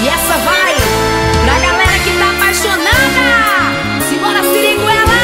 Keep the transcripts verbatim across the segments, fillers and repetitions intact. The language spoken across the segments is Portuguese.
E essa vai pra galera que tá apaixonada. Simbora, Siriguela!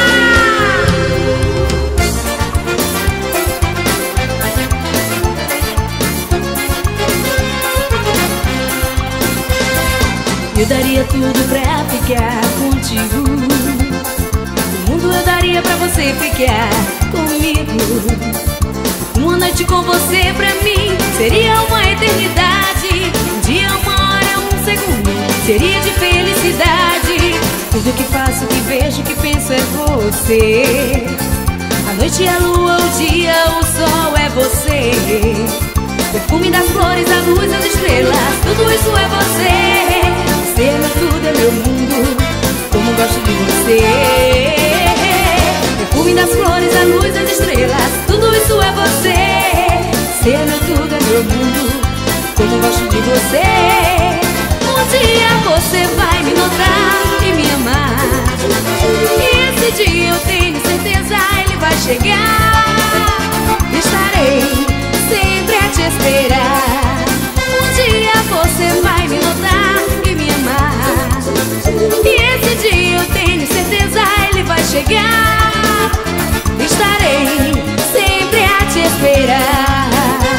Eu daria tudo pra ficar contigo. O mundo eu daria pra você ficar comigo. Uma noite com você pra mim seria uma eternidade. Um dia, uma hora, um segundo seria de felicidade. Tudo que faço, que vejo, que penso é você. A noite, a lua, o dia, o sol é você. Perfume das flores, a luz, as estrelas, tudo isso é você. Você é meu tudo, é meu mundo, como gosto de você. Perfume das flores, a luz, as estrelas, tudo isso é você. Você é meu tudo, é meu mundo, como gosto de você. Um dia você vai me notar e me amar. E esse dia eu tenho certeza, ele vai chegar. Estarei sempre a te esperar. Um dia você vai me notar e me amar. E esse dia eu tenho certeza, ele vai chegar. Estarei sempre a te esperar.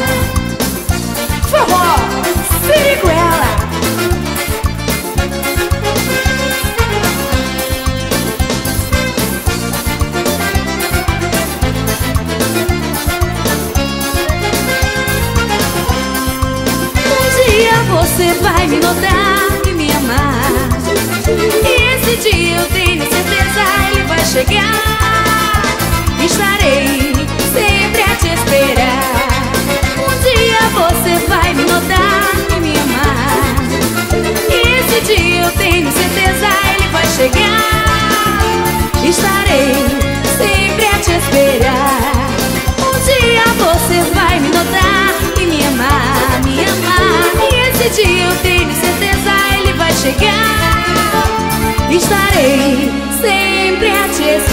Forró, Siriguela. Você vai me notar e me amar. E esse dia eu tenho certeza, ele vai chegar. Estarei sempre a te esperar. Um dia você vai me notar e me amar. E esse dia eu tenho certeza, ele vai chegar. Estarei sempre a te esperar. Um dia você vai me notar e me amar, me amar. Esse dia eu tenho certeza, ele vai chegar. Estarei sempre a te esperar.